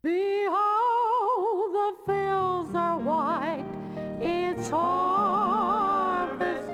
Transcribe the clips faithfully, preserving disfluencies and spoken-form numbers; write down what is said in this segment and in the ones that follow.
Behold, the fields are white, it's harvest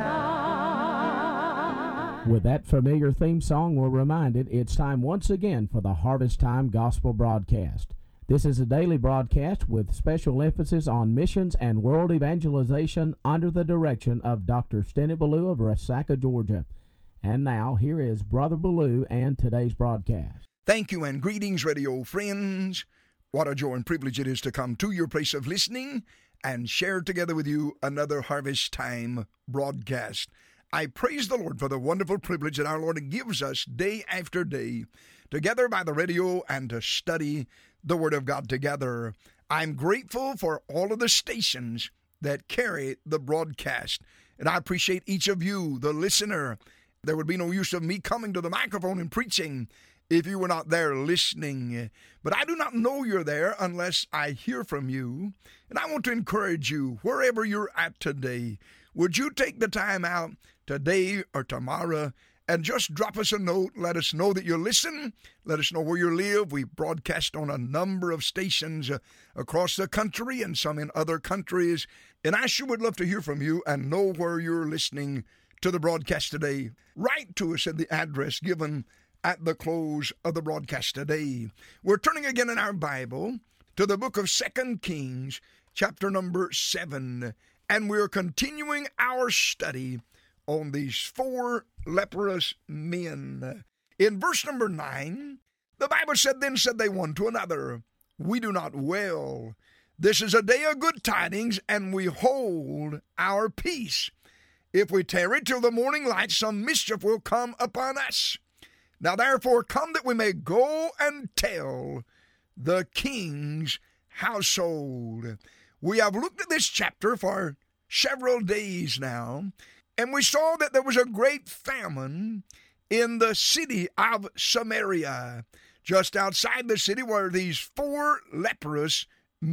time. With that familiar theme song, we're reminded it's time once again for the Harvest Time Gospel Broadcast. This is a daily broadcast with special emphasis on missions and world evangelization under the direction of Doctor Steny Ballou of Resaca, Georgia. And now, here is Brother Ballou and today's broadcast. Thank you and greetings, radio friends. What a joy and privilege it is to come to your place of listening and share together with you another Harvest Time broadcast. I praise the Lord for the wonderful privilege that our Lord gives us day after day to gather by the radio and to study the Word of God together. I'm grateful for all of the stations that carry the broadcast, and I appreciate each of you, the listener. There would be no use of me coming to the microphone and preaching if you were not there listening. But I do not know you're there unless I hear from you. And I want to encourage you, wherever you're at today, would you take the time out today or tomorrow and just drop us a note. Let us know that you listen. Let us know where you live. We broadcast on a number of stations uh, across the country and some in other countries. And I sure would love to hear from you and know where you're listening to the broadcast today. Write to us at the address given at the close of the broadcast today. We're turning again in our Bible to the book of Second Kings, chapter number seven, and we're continuing our study on these four leprous men. In verse number nine, the Bible said, Then said they one to another, We do not well. This is a day of good tidings, and we hold our peace. If we tarry till the morning light, some mischief will come upon us. Now therefore come that we may go and tell the king's household. We have looked at this chapter for several days now, and we saw that there was a great famine in the city of Samaria. Just outside the city were these four leprous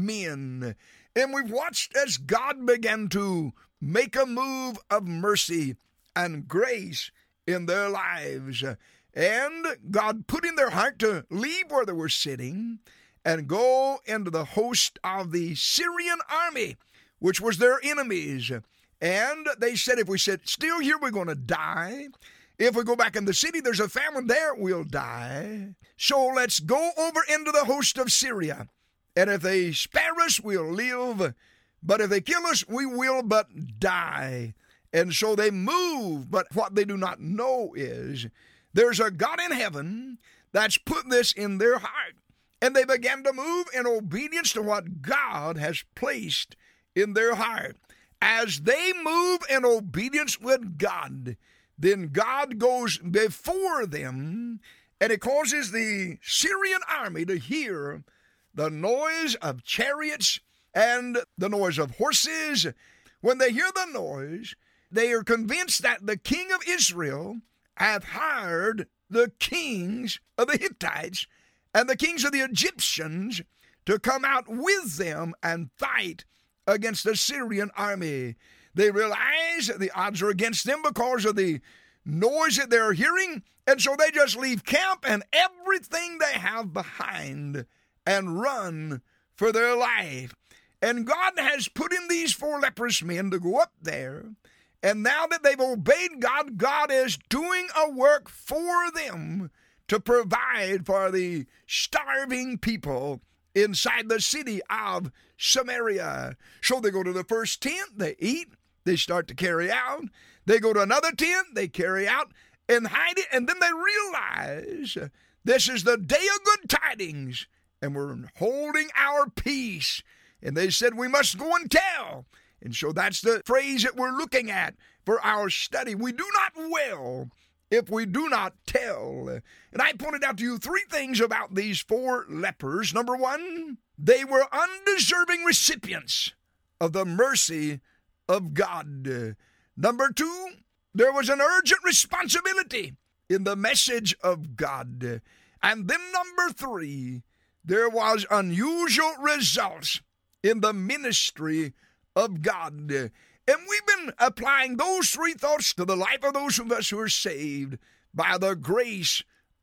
men. And we've watched as God began to make a move of mercy and grace in their lives. And God put in their heart to leave where they were sitting and go into the host of the Syrian army, which was their enemies. And they said, if we sit still here, we're going to die. If we go back in the city, there's a famine there, we'll die. So let's go over into the host of Syria. And if they spare us, we'll live. But if they kill us, we will but die. And so they move. But what they do not know is there's a God in heaven that's put this in their heart. And they began to move in obedience to what God has placed in their heart. As they move in obedience with God, then God goes before them, and it causes the Syrian army to hear the noise of chariots and the noise of horses. When they hear the noise, they are convinced that the king of Israel hath hired the kings of the Hittites and the kings of the Egyptians to come out with them and fight against the Syrian army. They realize that the odds are against them because of the noise that they're hearing, and so they just leave camp and everything they have behind and run for their life. And God has put in these four leprous men to go up there, and now that they've obeyed God, God is doing a work for them to provide for the starving people inside the city of Samaria. So they go to the first tent, they eat, they start to carry out. They go to another tent, they carry out and hide it, and then they realize this is the day of good tidings, and we're holding our peace. And they said, we must go and tell. And so that's the phrase that we're looking at for our study. We do not well if we do not tell. And I pointed out to you three things about these four lepers. Number one, they were undeserving recipients of the mercy of God. Number two, there was an urgent responsibility in the message of God. And then number three, there was unusual results in the ministry of God. And we've been applying those three thoughts to the life of those of us who are saved by the grace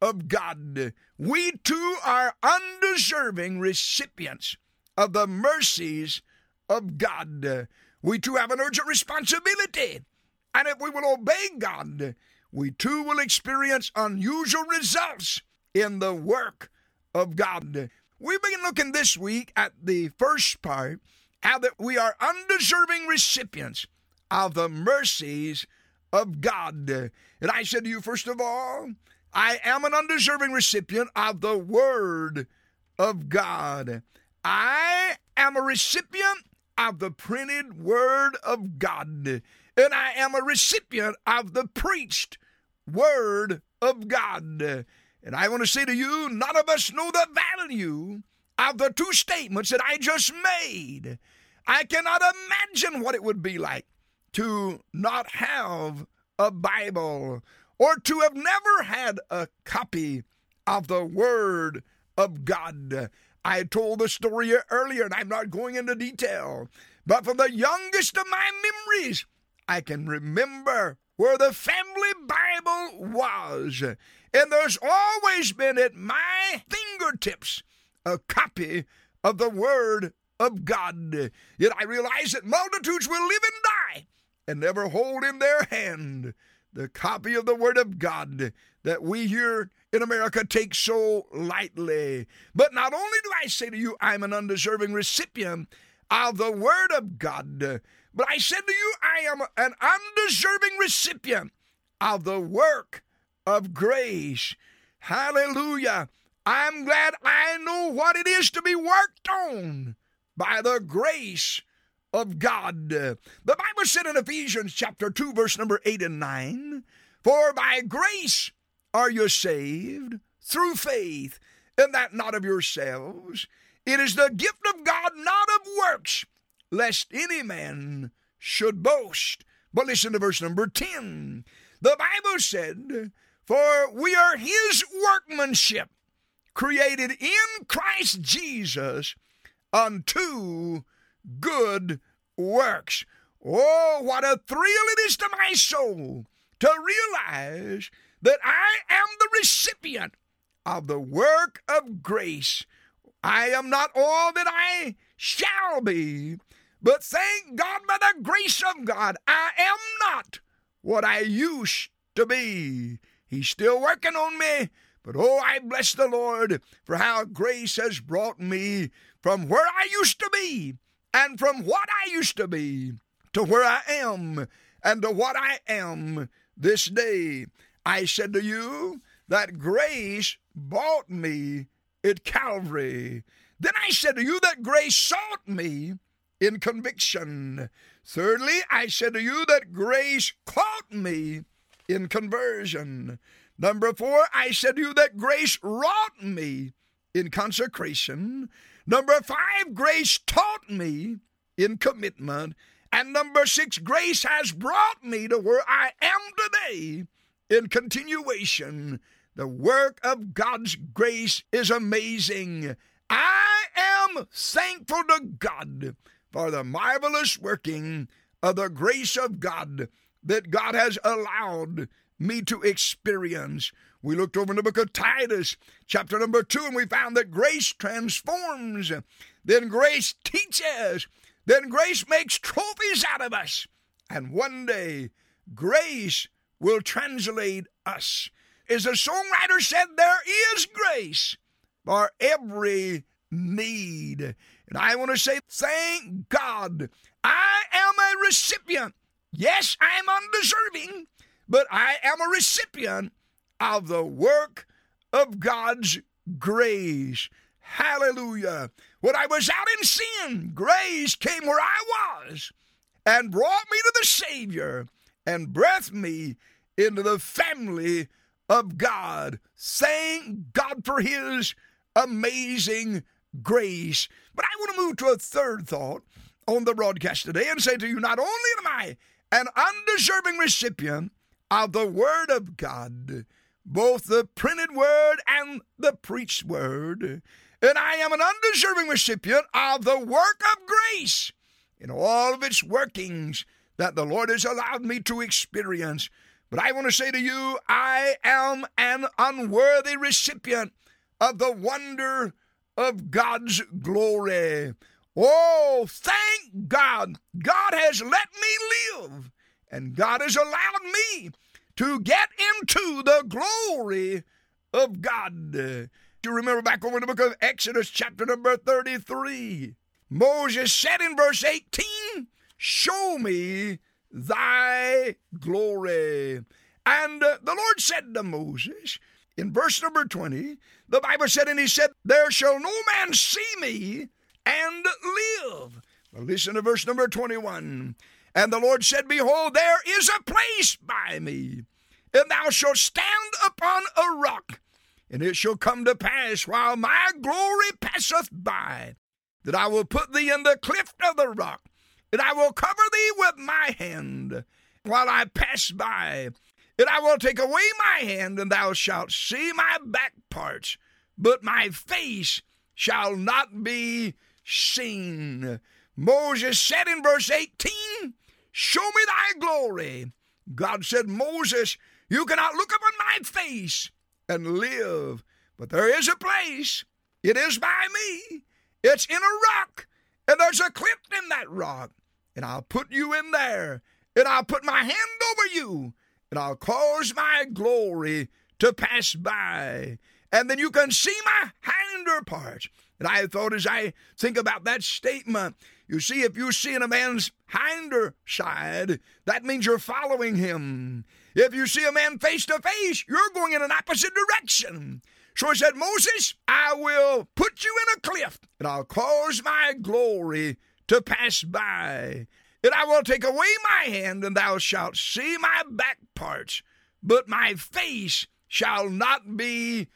of God. We too are undeserving recipients of the mercies of God. We too have an urgent responsibility. And if we will obey God, we too will experience unusual results in the work of God. We begin looking this week at the first part, how that we are undeserving recipients of the mercies of God. And I said to you, first of all, I am an undeserving recipient of the Word of God. I am a recipient of the printed Word of God. And I am a recipient of the preached Word of God. And I want to say to you, none of us know the value of the two statements that I just made. I cannot imagine what it would be like to not have a Bible or to have never had a copy of the Word of God. I told the story earlier, and I'm not going into detail, but from the youngest of my memories, I can remember where the family Bible was. And there's always been at my fingertips a copy of the Word of God. Yet I realize that multitudes will live and die and never hold in their hand the copy of the Word of God that we here in America take so lightly. But not only do I say to you, I'm an undeserving recipient of the Word of God, but I said to you, I am an undeserving recipient of the work of grace. Hallelujah. I'm glad I know what it is to be worked on by the grace of God. The Bible said in Ephesians chapter two, verse number eight and nine, for by grace are you saved through faith, and that not of yourselves. It is the gift of God, not of works, lest any man should boast. But listen to verse number ten. The Bible said, for we are his workmanship, created in Christ Jesus unto good works. Oh, what a thrill it is to my soul to realize that I am the recipient of the work of grace. I am not all that I shall be, but thank God by the grace of God, I am not what I used to be. He's still working on me, but oh, I bless the Lord for how grace has brought me from where I used to be and from what I used to be to where I am and to what I am this day. I said to you that grace bought me at Calvary. Then I said to you that grace sought me in conviction. Thirdly, I said to you that grace caught me in conversion. Number four, I said to you that grace wrought me in consecration. Number five, grace taught me in commitment. And number six, grace has brought me to where I am today in continuation. The work of God's grace is amazing. I am thankful to God for the marvelous working of the grace of God that God has allowed me to experience. We looked over in the book of Titus, chapter number two, and we found that grace transforms, then grace teaches, then grace makes trophies out of us, and one day grace will translate us. As the songwriter said, there is grace for every need. And I want to say, thank God, I am a recipient. Yes, I am undeserving, but I am a recipient of the work of God's grace. Hallelujah. When I was out in sin, grace came where I was and brought me to the Savior and breathed me into the family of God. Thank God for his amazing grace. But I want to move to a third thought on the broadcast today and say to you, not only am I an undeserving recipient of the Word of God, both the printed Word and the preached Word, and I am an undeserving recipient of the work of grace in all of its workings that the Lord has allowed me to experience. But I want to say to you, I am an unworthy recipient of the wonder of God's glory. Oh, thank God. God has let me live, and God has allowed me to get into the glory of God. You remember back over the book of Exodus, chapter number thirty-three. Moses said in verse eighteen, show me thy glory. And uh, the Lord said to Moses, in verse number twenty, the Bible said, and he said, there shall no man see me and live. Well, listen to verse number twenty-one. And the Lord said, behold, there is a place by me, and thou shalt stand upon a rock. And it shall come to pass, while my glory passeth by, that I will put thee in the cleft of the rock, and I will cover thee with my hand while I pass by. And I will take away my hand, and thou shalt see my back parts, but my face shall not be seen. Moses said in verse eighteen, show me thy glory. God said, Moses, you cannot look upon my face and live, but there is a place. It is by me. It's in a rock, and there's a cleft in that rock, and I'll put you in there, and I'll put my hand over you, and I'll cause my glory to pass by, and then you can see my hinder parts. And I thought, as I think about that statement, you see, if you see in a man's hinder side, that means you're following him. If you see a man face to face, you're going in an opposite direction. So he said, Moses, I will put you in a cleft, and I'll cause my glory to pass by. And I will take away my hand, and thou shalt see my back parts, but my face shall not be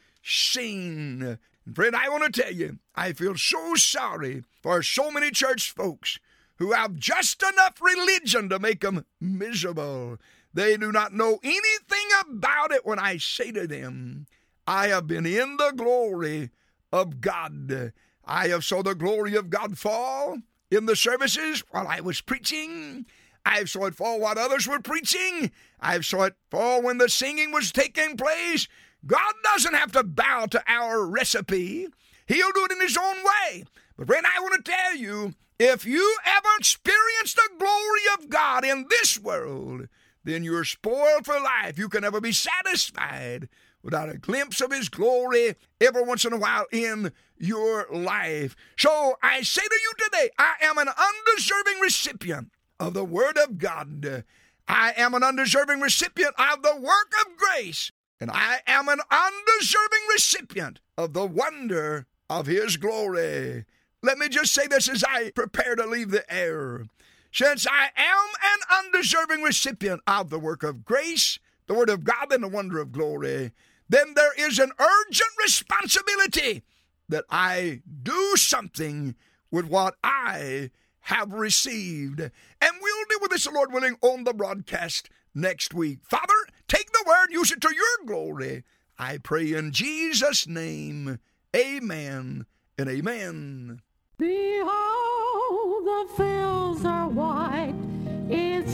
seen. And friend, I want to tell you, I feel so sorry for so many church folks who have just enough religion to make them miserable. They do not know anything about it when I say to them, I have been in the glory of God. I have saw the glory of God fall in the services while I was preaching. I saw it fall while others were preaching. I saw it fall when the singing was taking place. God doesn't have to bow to our recipe. He'll do it in his own way. But friend, I want to tell you, if you ever experience the glory of God in this world, then you're spoiled for life. You can never be satisfied without a glimpse of his glory every once in a while in your life. So I say to you today, I am an undeserving recipient of the word of God. I am an undeserving recipient of the work of grace. And I am an undeserving recipient of the wonder of his glory. Let me just say this as I prepare to leave the air. Since I am an undeserving recipient of the work of grace, the word of God, and the wonder of glory, then there is an urgent responsibility that I do something with what I have received. And we'll deal with this, the Lord willing, on the broadcast next week. Father, take the word, use it to your glory. I pray in Jesus' name, amen and amen. Behold, the fields are white, it's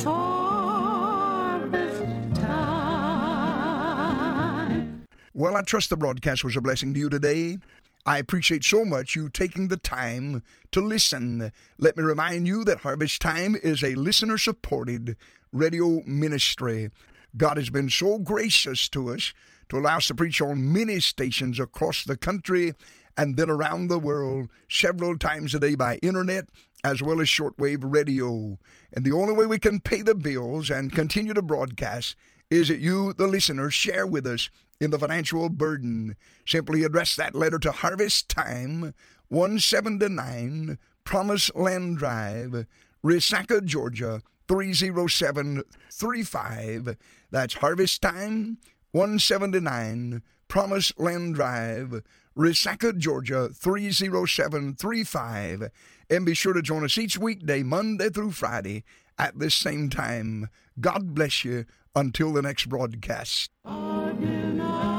harvest time. Well, I trust the broadcast was a blessing to you today. I appreciate so much you taking the time to listen. Let me remind you that Harvest Time is a listener-supported radio ministry. God has been so gracious to us to allow us to preach on many stations across the country and then around the world several times a day by internet as well as shortwave radio. And the only way we can pay the bills and continue to broadcast is that you, the listeners, share with us in the financial burden. Simply address that letter to Harvest Time, one seventy-nine Promise Land Drive, Resaca, Georgia, three oh seven three five. That's Harvest Time, one seventy-nine Promise Land Drive, Resaca, Georgia, three oh seven three five. And be sure to join us each weekday, Monday through Friday, at this same time. God bless you until the next broadcast. I do not